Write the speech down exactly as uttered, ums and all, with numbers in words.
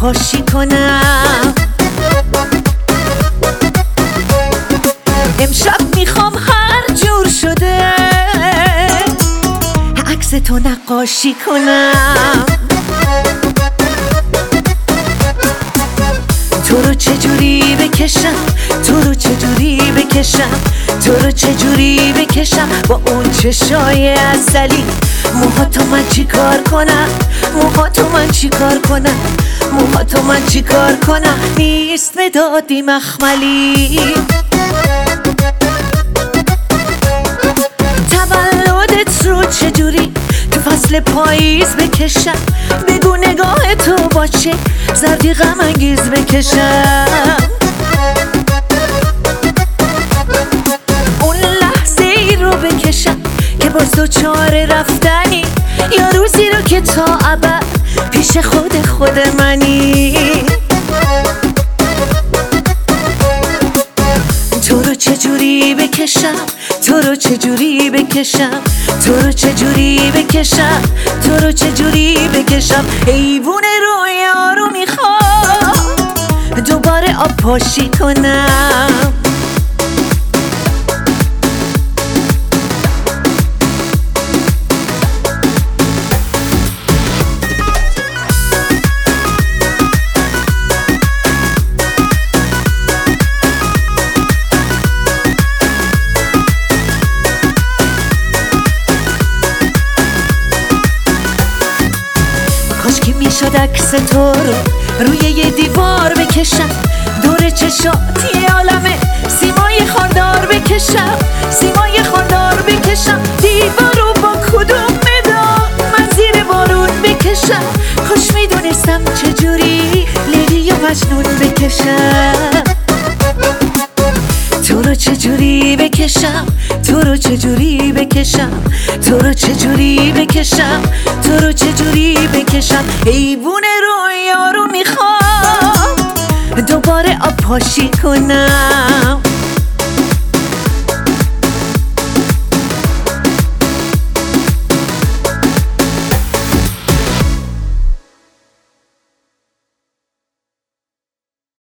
پاشی کنم. امشب میخوام هر جور شده عکس تو نقاشی کنم. تو رو چجوری بکشم، تو رو چجوری بکشم، تو رو چجوری بکشم با اون چشای عسلی. موهاتو من چی کار کنم، موهاتو من چی کار کنم، موهاتو من چی کار کنم. نیست مدادی مخملی. تولدت رو چجوری تو فصل پاییز بکشم، بگو نگاه تو باشه زردی غم انگیز بکشم. اون لحظه ای رو بکشم که باز تو چاره رفتنی، یا روزی رو که تا ابد پیش خود خود منی. تو رو چجوری بکشم، تو رو چجوری بکشم، تو رو چجوری بکشم، تو رو چجوری بکشم. حیوون رویا رو میخوام دوباره آب پاشی کنم. کاشکی میشد عکس تو رو روی یه دیوار بکشم، دور چشات یه عالمه سیمای خاردار بکشم، سیمای خاردار بکشم. دیوار رو با کدوم مداد من زیر بارون بکشم. خوش میدونستم چجوری لیلی و مجنون بکشم. تو رو چجوری بکشم، تو رو چجوری بکشم، تو رو چجوری بکشم، تو رو چجوری بکشم. حیوون رویا رو میخوام دوباره آب پاشی کنم.